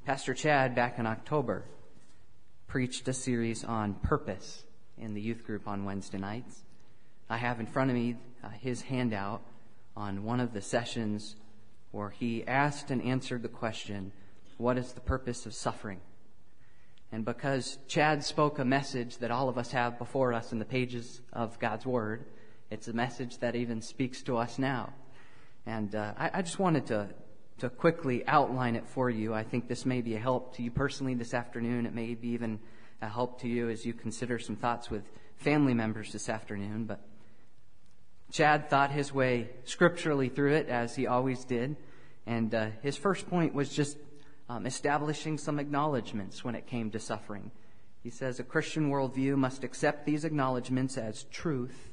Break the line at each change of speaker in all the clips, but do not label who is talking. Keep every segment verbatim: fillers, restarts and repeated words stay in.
Pastor Chad, back in October, preached a series on purpose in the youth group on Wednesday nights. I have in front of me uh, his handout on one of the sessions where he asked and answered the question, what is the purpose of suffering? And because Chad spoke a message that all of us have before us in the pages of God's Word, it's a message that even speaks to us now. And uh, I, I just wanted to, to quickly outline it for you. I think this may be a help to you personally this afternoon. It may be even a help to you as you consider some thoughts with family members this afternoon. But Chad thought his way scripturally through it, as he always did. And uh, his first point was just um, establishing some acknowledgments when it came to suffering. He says a Christian worldview must accept these acknowledgments as truth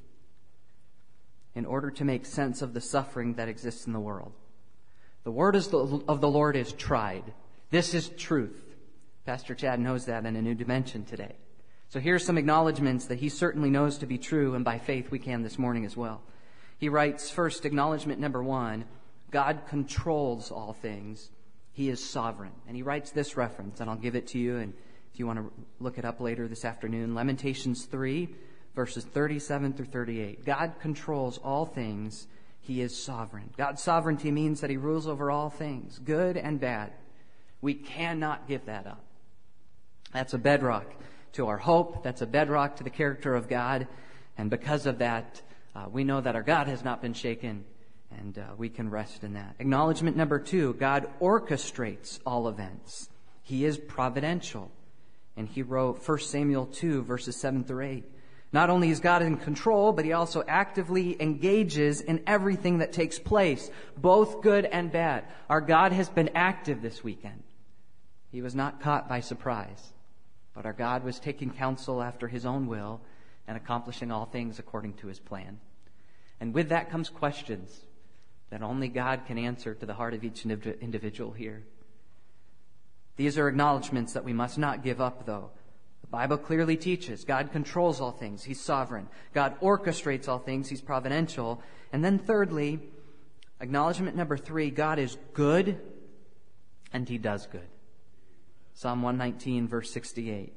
in order to make sense of the suffering that exists in the world. The word is the, of the Lord is tried. This is truth. Pastor Chad knows that in a new dimension today. So here's some acknowledgments that he certainly knows to be true, and by faith we can this morning as well. He writes, first, acknowledgement number one, God controls all things. He is sovereign. And he writes this reference, and I'll give it to you, and if you want to look it up later this afternoon, Lamentations three, verses thirty-seven through thirty-eight. God controls all things. He is sovereign. God's sovereignty means that he rules over all things, good and bad. We cannot give that up. That's a bedrock to our hope. That's a bedrock to the character of God. And because of that, uh, we know that our God has not been shaken, and uh, we can rest in that. Acknowledgement number two, God orchestrates all events. He is providential. And he wrote First Samuel two, verses seven through eight. Not only is God in control, but he also actively engages in everything that takes place, both good and bad. Our God has been active this weekend. He was not caught by surprise, but our God was taking counsel after his own will and accomplishing all things according to his plan. And with that comes questions that only God can answer to the heart of each individual here. These are acknowledgments that we must not give up, though. The Bible clearly teaches God controls all things. He's sovereign. God orchestrates all things. He's providential. And then thirdly, acknowledgement number three, God is good and he does good. Psalm one nineteen, verse sixty-eight.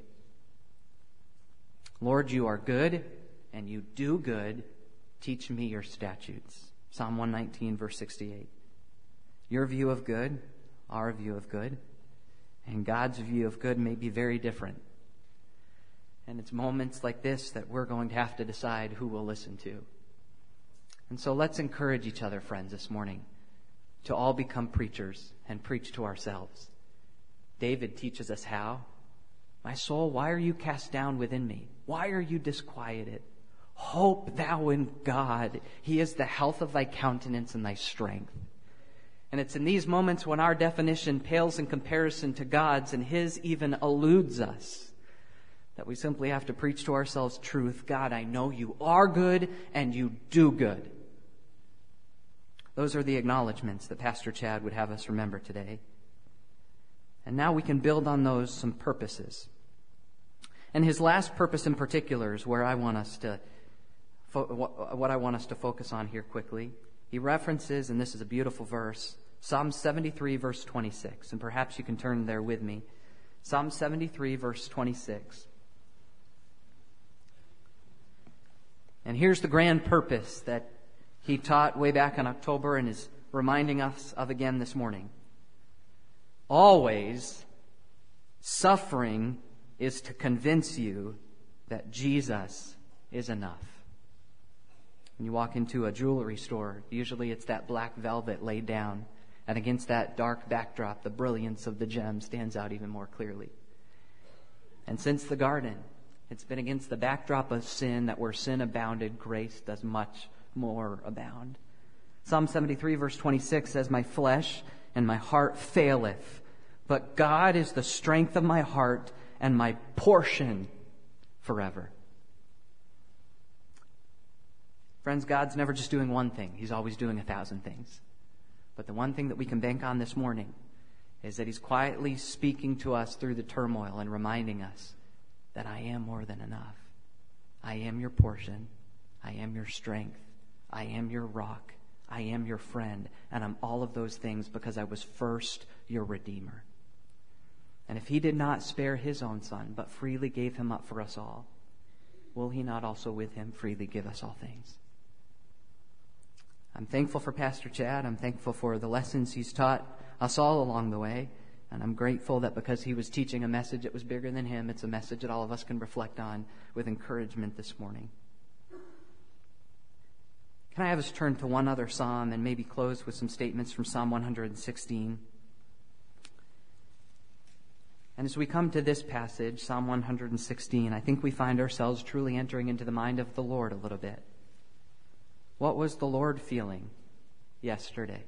Lord, you are good and you do good. Teach me your statutes. Psalm one nineteen, verse sixty-eight. Your view of good, our view of good, and God's view of good may be very different. And it's moments like this that we're going to have to decide who we'll listen to. And so let's encourage each other, friends, this morning to all become preachers and preach to ourselves. David teaches us how. My soul, why are you cast down within me? Why are you disquieted? Hope thou in God. He is the health of thy countenance and thy strength. And it's in these moments when our definition pales in comparison to God's and his even eludes us, that we simply have to preach to ourselves truth. God, I know you are good and you do good. Those are the acknowledgments that Pastor Chad would have us remember today. And now we can build on those some purposes. And his last purpose in particular is where I want us to, what I want us to focus on here quickly. He references, and this is a beautiful verse, Psalm seventy-three, verse twenty-six. And perhaps you can turn there with me. Psalm seventy-three, verse twenty-six. And here's the grand purpose that he taught way back in October and is reminding us of again this morning. Always, suffering is to convince you that Jesus is enough. When you walk into a jewelry store, usually it's that black velvet laid down, and against that dark backdrop, the brilliance of the gem stands out even more clearly. And since the garden, it's been against the backdrop of sin that where sin abounded, grace does much more abound. Psalm seventy-three, verse twenty-six says, my flesh and my heart faileth, but God is the strength of my heart and my portion forever. Friends, God's never just doing one thing. He's always doing a thousand things. But the one thing that we can bank on this morning is that he's quietly speaking to us through the turmoil and reminding us that I am more than enough. I am your portion. I am your strength. I am your rock. I am your friend. And I'm all of those things because I was first your Redeemer. And if he did not spare his own Son, but freely gave him up for us all, will he not also with him freely give us all things? I'm thankful for Pastor Chad. I'm thankful for the lessons he's taught us all along the way. And I'm grateful that because he was teaching a message that was bigger than him, it's a message that all of us can reflect on with encouragement this morning. Can I have us turn to one other psalm and maybe close with some statements from Psalm one hundred sixteen? And as we come to this passage, Psalm one hundred sixteen, I think we find ourselves truly entering into the mind of the Lord a little bit. What was the Lord feeling yesterday?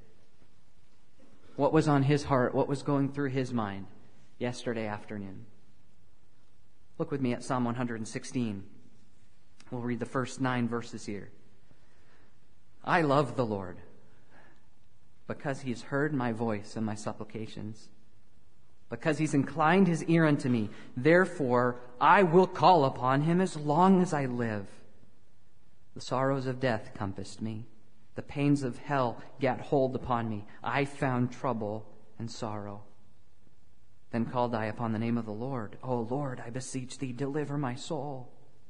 What was on his heart? What was going through his mind yesterday afternoon? Look with me at Psalm one hundred sixteen. We'll read the first nine verses here. I love the Lord because he's heard my voice and my supplications, because he's inclined his ear unto me. Therefore, I will call upon him as long as I live. The sorrows of death compassed me. The pains of hell gat hold upon me. I found trouble and sorrow. Then called I upon the name of the Lord. O Lord, I beseech thee, deliver my soul.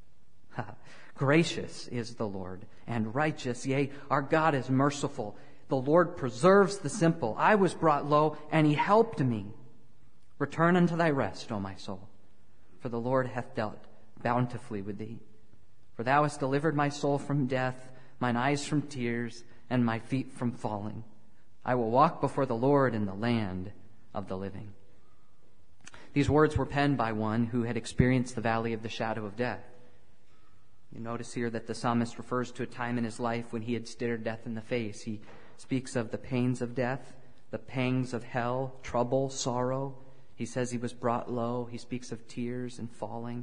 Gracious is the Lord, and righteous, yea, our God is merciful. The Lord preserves the simple. I was brought low, and he helped me. Return unto thy rest, O my soul, for the Lord hath dealt bountifully with thee. For thou hast delivered my soul from death, mine eyes from tears, and my feet from falling. I will walk before the Lord in the land of the living. These words were penned by one who had experienced the valley of the shadow of death. You notice here that the psalmist refers to a time in his life when he had stared death in the face. He speaks of the pains of death, the pangs of hell, trouble, sorrow. He says he was brought low. He speaks of tears and falling.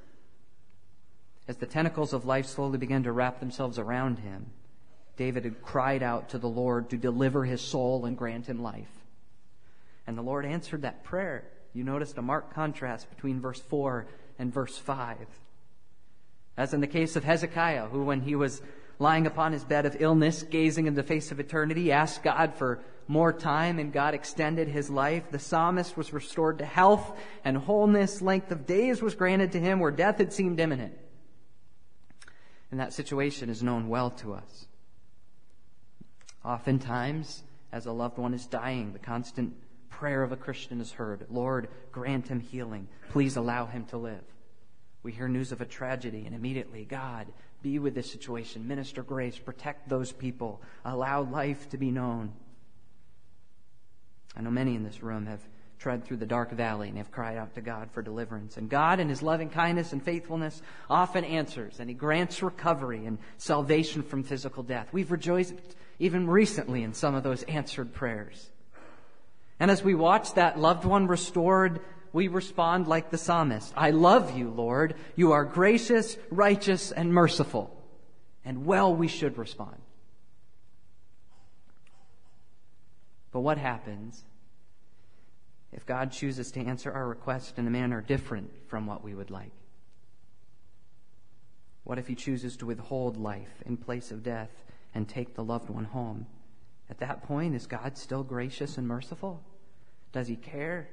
As the tentacles of life slowly began to wrap themselves around him, David had cried out to the Lord to deliver his soul and grant him life. And the Lord answered that prayer. You noticed a marked contrast between verse four and verse five. As in the case of Hezekiah, who when he was lying upon his bed of illness, gazing in the face of eternity, asked God for more time, and God extended his life. The psalmist was restored to health and wholeness. Length of days was granted to him where death had seemed imminent. And that situation is known well to us. Oftentimes, as a loved one is dying, the constant prayer of a Christian is heard. Lord, grant him healing. Please allow him to live. We hear news of a tragedy, and immediately, God, be with this situation. Minister grace. Protect those people. Allow life to be known. I know many in this room have tread through the dark valley and have cried out to God for deliverance. And God, in his loving kindness and faithfulness, often answers, and he grants recovery and salvation from physical death. We've rejoiced even recently in some of those answered prayers. And as we watch that loved one restored, we respond like the psalmist. I love you, Lord. You are gracious, righteous, and merciful. And well we should respond. But what happens if God chooses to answer our request in a manner different from what we would like? What if he chooses to withhold life in place of death and take the loved one home? At that point, is God still gracious and merciful? Does he care?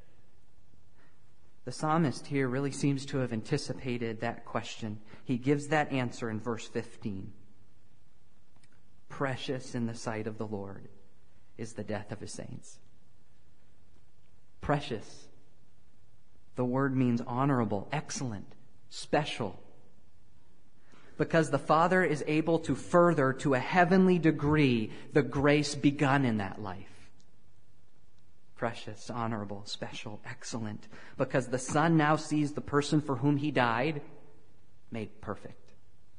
The psalmist here really seems to have anticipated that question. He gives that answer in verse fifteen. Precious in the sight of the Lord is the death of his saints. Precious. The word means honorable, excellent, special. Because the Father is able to further to a heavenly degree the grace begun in that life. Precious, honorable, special, excellent. Because the Son now sees the person for whom he died made perfect.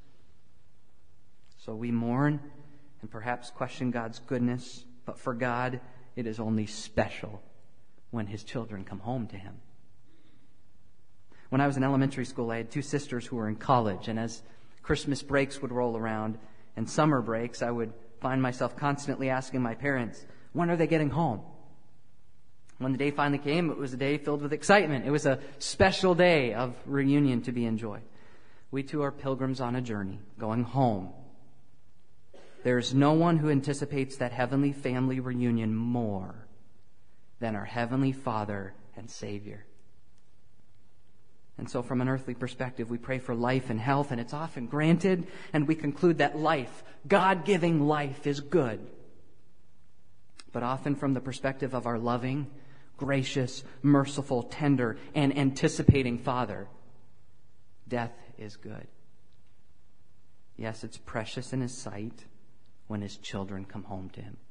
So we mourn and perhaps question God's goodness, but for God, it is only special when his children come home to him. When I was in elementary school, I had two sisters who were in college, and as Christmas breaks would roll around and summer breaks, I would find myself constantly asking my parents, when are they getting home? When the day finally came, it was a day filled with excitement. It was a special day of reunion to be enjoyed. We too are pilgrims on a journey, going home. There is no one who anticipates that heavenly family reunion more than our Heavenly Father and Savior. And so from an earthly perspective, we pray for life and health, and it's often granted, and we conclude that life, God-giving life, is good. But often from the perspective of our loving, gracious, merciful, tender, and anticipating Father, death is good. Yes, it's precious in His sight when His children come home to Him.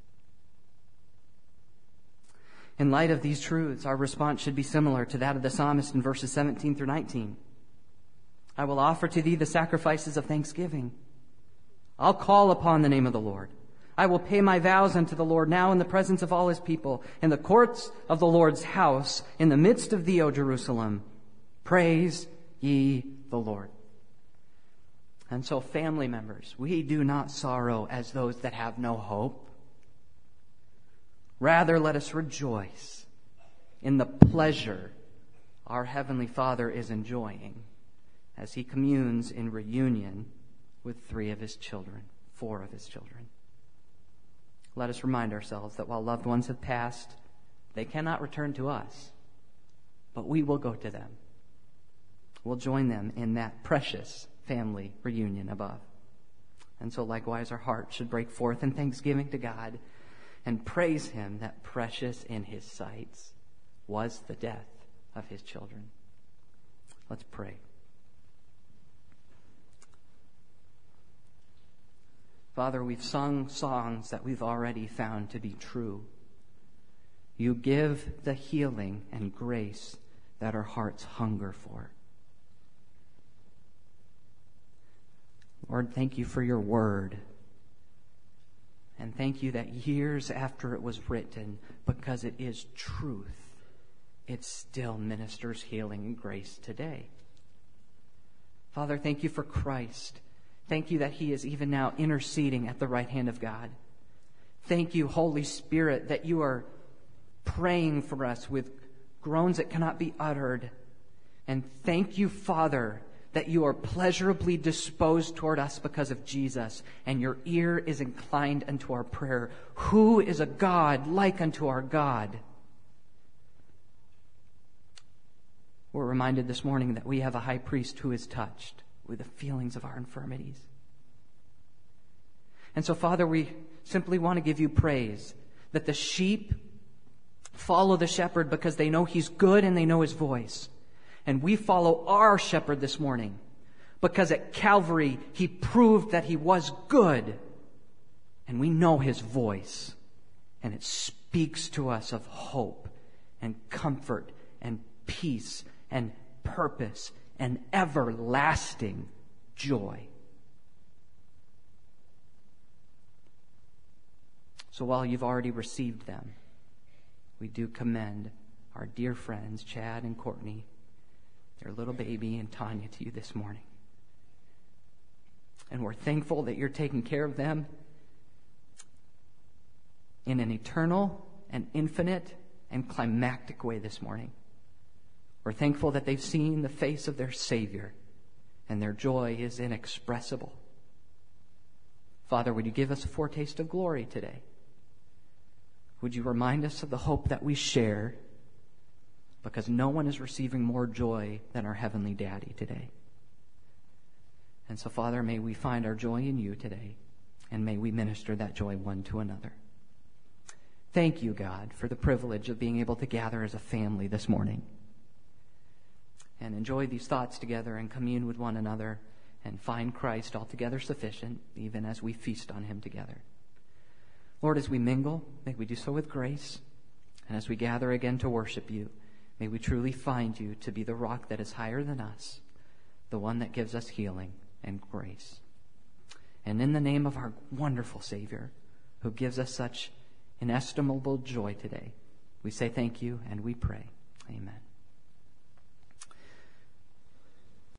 In light of these truths, our response should be similar to that of the psalmist in verses seventeen through nineteen. I will offer to thee the sacrifices of thanksgiving. I'll call upon the name of the Lord. I will pay my vows unto the Lord now in the presence of all His people, in the courts of the Lord's house, in the midst of thee, O Jerusalem. Praise ye the Lord. And so, family members, we do not sorrow as those that have no hope. Rather, let us rejoice in the pleasure our Heavenly Father is enjoying as He communes in reunion with three of His children, four of His children. Let us remind ourselves that while loved ones have passed, they cannot return to us, but we will go to them. We'll join them in that precious family reunion above. And so likewise, our hearts should break forth in thanksgiving to God and praise Him that precious in His sights was the death of His children. Let's pray. Father, we've sung songs that we've already found to be true. You give the healing and grace that our hearts hunger for. Lord, thank you for your word. And thank you that years after it was written, because it is truth, it still ministers healing and grace today. Father, thank you for Christ. Thank you that He is even now interceding at the right hand of God. Thank you, Holy Spirit, that you are praying for us with groans that cannot be uttered. And thank you, Father, that you are pleasurably disposed toward us because of Jesus, and your ear is inclined unto our prayer. Who is a God like unto our God? We're reminded this morning that we have a high priest who is touched with the feelings of our infirmities. And so, Father, we simply want to give you praise that the sheep follow the shepherd because they know He's good and they know His voice. And we follow our shepherd this morning because at Calvary He proved that He was good. And we know His voice. And it speaks to us of hope and comfort and peace and purpose and everlasting joy. So while you've already received them, we do commend our dear friends, Chad and Courtney, their little baby, and Tanya to you this morning. And we're thankful that you're taking care of them in an eternal and infinite and climactic way this morning. We're thankful that they've seen the face of their Savior, and their joy is inexpressible. Father, would you give us a foretaste of glory today? Would you remind us of the hope that we share, because no one is receiving more joy than our Heavenly Daddy today. And so, Father, may we find our joy in you today, and may we minister that joy one to another. Thank you, God, for the privilege of being able to gather as a family this morning and enjoy these thoughts together and commune with one another and find Christ altogether sufficient, even as we feast on Him together. Lord, as we mingle, may we do so with grace, and as we gather again to worship you, may we truly find you to be the rock that is higher than us, the one that gives us healing and grace. And in the name of our wonderful Savior, who gives us such inestimable joy today, we say thank you and we pray. Amen.